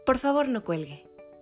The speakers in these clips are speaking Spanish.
Por favor, no cuelgue.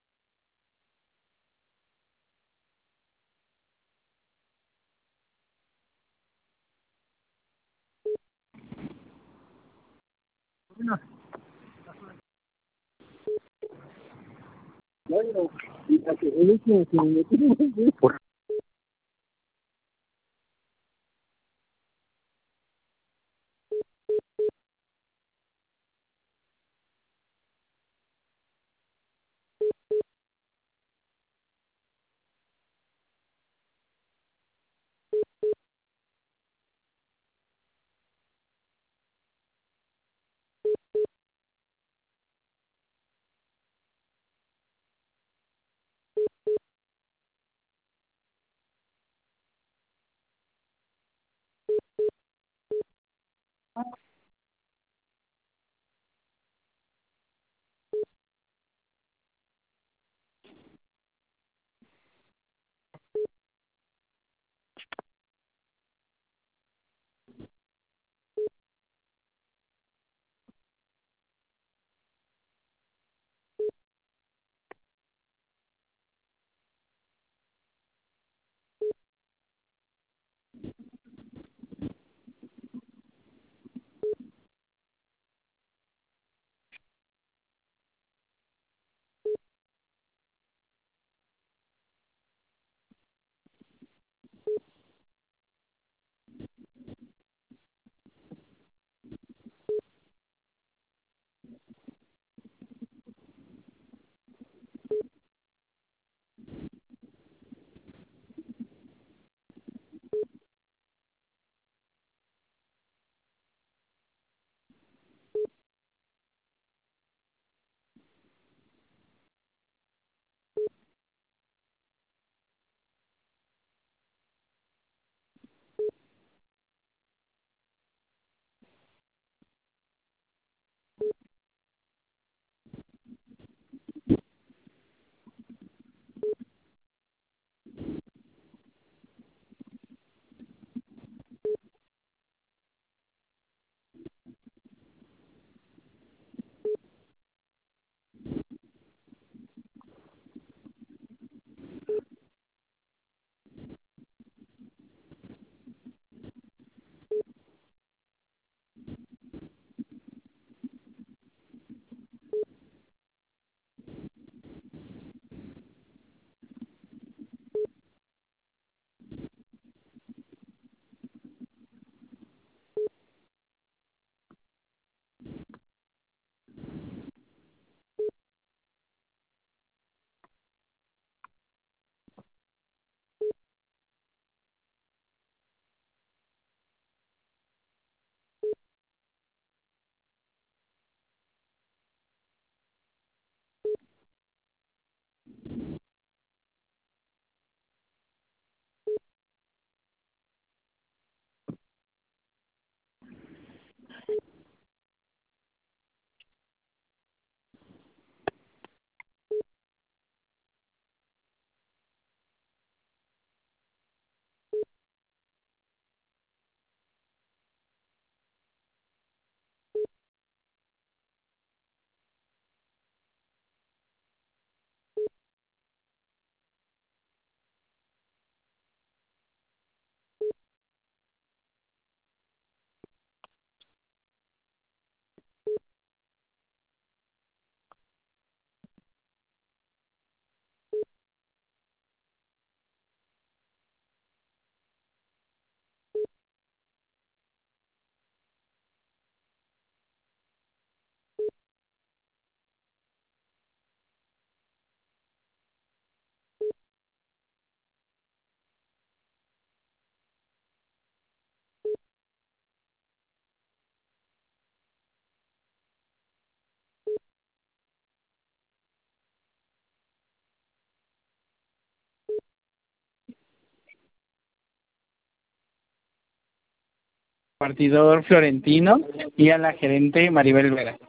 Partidor Florentino y a la gerente Maribel Vera.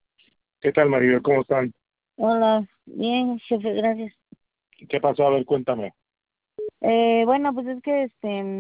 ¿Qué tal, Maribel? ¿Cómo están? Hola, bien, jefe, gracias. ¿Qué pasó? A ver, cuéntame. Bueno, pues es que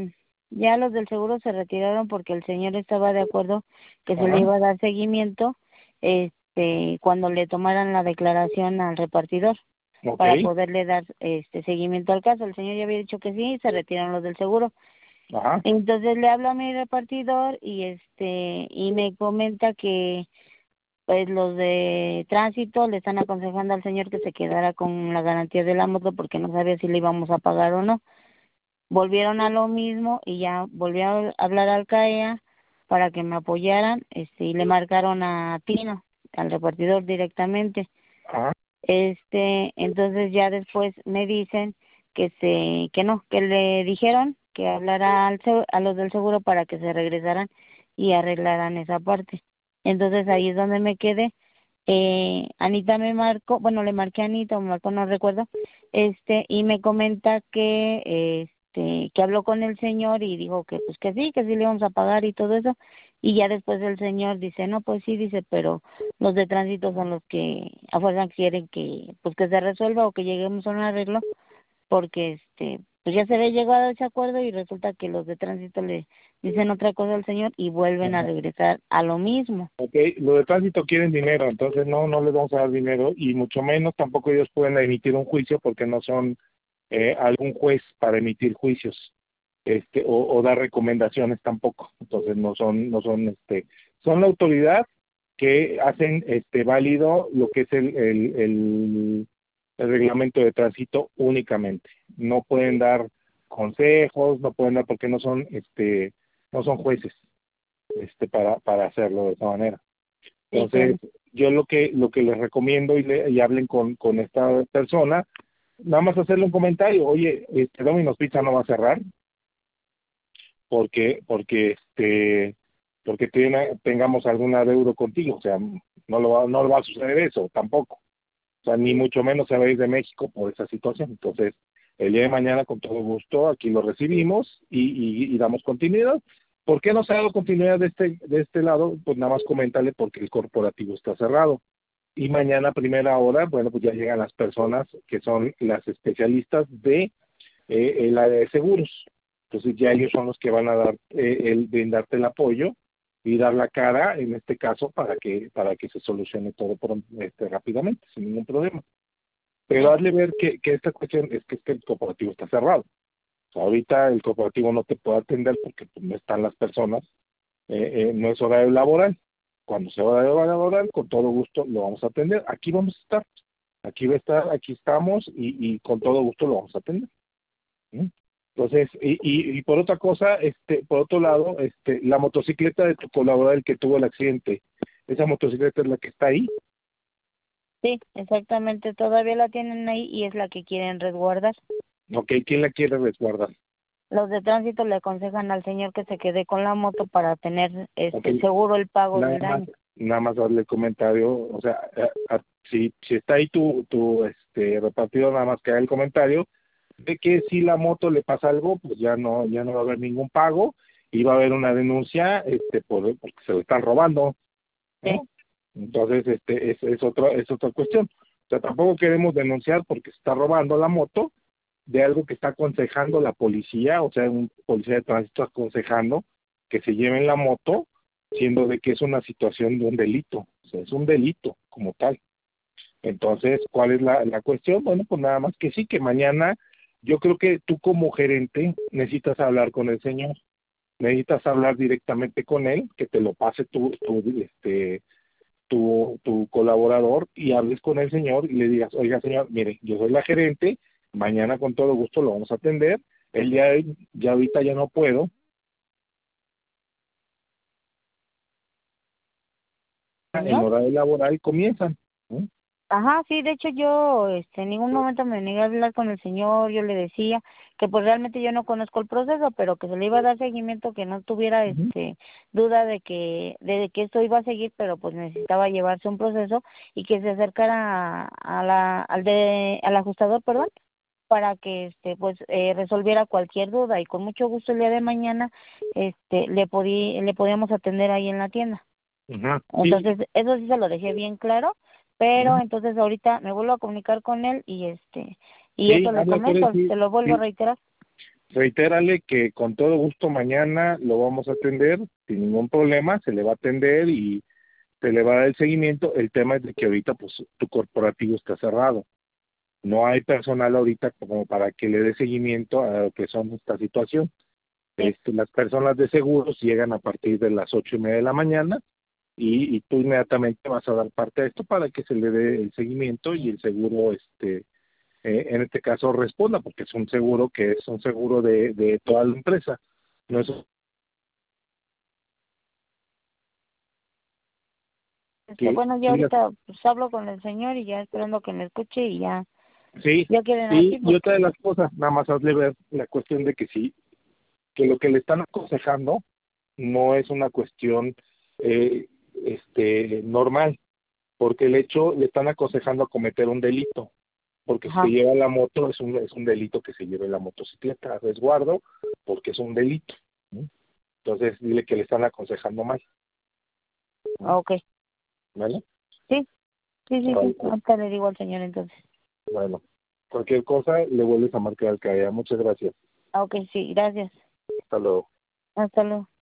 ya los del seguro se retiraron porque el señor estaba de acuerdo que se le iba a dar seguimiento. cuando le tomaran la declaración al repartidor Ok. para poderle dar seguimiento al caso. El señor ya había dicho que sí, se retiraron los del seguro. Ajá. Entonces le hablo a mi repartidor y me comenta que pues los de tránsito le están aconsejando al señor que se quedara con la garantía de la moto porque no sabía si le íbamos a pagar o no. Volvieron a lo mismo y ya volvió a hablar al CAEA para que me apoyaran, y le marcaron a Tino, al repartidor directamente. Ajá. Entonces ya después me dicen que no, que le dijeron que hablara a los del seguro para que se regresaran y arreglaran esa parte. Entonces ahí es donde me quedé. Anita me marcó, bueno, le marqué a Anita, me marcó, no recuerdo, y me comenta que habló con el señor y dijo que pues que sí le íbamos a pagar y todo eso, y ya después el señor dice, no, pues sí, dice, pero los de tránsito son los que a fuerza quieren que pues que se resuelva o que lleguemos a un arreglo, porque pues ya se había llegado a ese acuerdo y resulta que los de tránsito le dicen otra cosa al señor y vuelven a Ajá. regresar a lo mismo. Ok, los de tránsito quieren dinero, entonces no les vamos a dar dinero y mucho menos tampoco ellos pueden emitir un juicio porque no son algún juez para emitir juicios, o dar recomendaciones tampoco. Entonces son la autoridad que hacen válido lo que es el reglamento de tránsito únicamente. No pueden dar consejos, no pueden dar porque no son jueces para hacerlo de esa manera. Sí, claro. Entonces, yo lo que les recomiendo y hablen con esta persona, nada más hacerle un comentario, oye, Domino's Pizza no va a cerrar porque tengamos alguna deuda contigo, o sea, no lo va a suceder eso tampoco, o sea, ni mucho menos se va a ir de México por esa situación. Entonces, el día de mañana con todo gusto aquí lo recibimos y damos continuidad. ¿Por qué no se ha dado continuidad de este lado? Pues nada más coméntale porque el corporativo está cerrado. Y mañana a primera hora, bueno, pues ya llegan las personas que son las especialistas de el área de seguros. Entonces ya ellos son los que van a dar brindarte el apoyo y dar la cara en este caso para que se solucione todo rápidamente, sin ningún problema. Pero hazle ver que esta cuestión es que el corporativo está cerrado. O sea, ahorita el corporativo no te puede atender porque pues, no están las personas, no es horario laboral. Cuando sea horario laboral, con todo gusto lo vamos a atender. Aquí vamos a estar. Aquí va a estar, aquí estamos y con todo gusto lo vamos a atender. ¿Sí? Entonces, y por otra cosa, por otro lado, la motocicleta de tu colaborador, el que tuvo el accidente, esa motocicleta es la que está ahí. Sí, exactamente, todavía la tienen ahí y es la que quieren resguardar. Ok, ¿quién la quiere resguardar? Los de tránsito le aconsejan al señor que se quede con la moto para tener Okay. seguro el pago Nada del más, daño. nada más darle el comentario, o sea, si está ahí tu repartido, nada más que haga el comentario de que si la moto le pasa algo, pues ya no va a haber ningún pago y va a haber una denuncia porque se lo están robando, Sí, ¿no? Entonces, es otra cuestión. O sea, tampoco queremos denunciar porque se está robando la moto de algo que está aconsejando la policía, o sea, un policía de tránsito aconsejando que se lleven la moto, siendo de que es una situación de un delito, o sea, es un delito como tal. Entonces, ¿cuál es la cuestión? Bueno, pues nada más que sí, que mañana yo creo que tú como gerente necesitas hablar con el señor, necesitas hablar directamente con él, que te lo pase tu colaborador y hables con el señor y le digas, oiga señor, mire, yo soy la gerente, mañana con todo gusto lo vamos a atender, el día de hoy, ya ahorita ya no puedo, en señor. horario laboral comienzan. ¿No? Ajá, sí, de hecho yo en ningún momento me negué a hablar con el señor, yo le decía que pues realmente yo no conozco el proceso, pero que se le iba a dar seguimiento, que no tuviera Ujú. duda de que esto iba a seguir, pero pues necesitaba llevarse un proceso y que se acercara al ajustador, perdón, para que pues resolviera cualquier duda y con mucho gusto el día de mañana le podíamos atender ahí en la tienda. Ajá, sí, Entonces, eso sí se lo dejé bien claro, pero ujú. entonces ahorita me vuelvo a comunicar con él y Sí, eso le habla con él, comento, se lo vuelvo a sí, reiterar. reitérale que con todo gusto mañana lo vamos a atender sin ningún problema, se le va a atender se le va a dar el seguimiento. El tema es de que ahorita pues tu corporativo está cerrado, no hay personal ahorita como para que le dé seguimiento a lo que son esta situación. Las personas de seguros llegan a partir de las 8:30 de la mañana y tú inmediatamente vas a dar parte de esto para que se le dé el seguimiento y el seguro en este caso responda, porque es un seguro que es un seguro de toda la empresa, no es Bueno, yo ahorita pues hablo con el señor y ya esperando que me escuche y ya sí, quieren sí. así Y otra porque de las cosas, nada más hazle ver la cuestión de que sí, que lo que le están aconsejando no es una cuestión normal, porque el hecho le están aconsejando a cometer un delito, porque si ajá, se lleva la moto es un delito que se lleve la motocicleta a resguardo, porque es un delito, ¿no? Entonces dile que le están aconsejando mal, ¿no? okay, ¿Vale? sí, sí, sí, Vale, sí, pues, ahorita le digo al señor entonces. bueno, cualquier cosa le vuelves a marcar al CAEA. Muchas gracias. Okay, sí, gracias. Hasta luego. Hasta luego.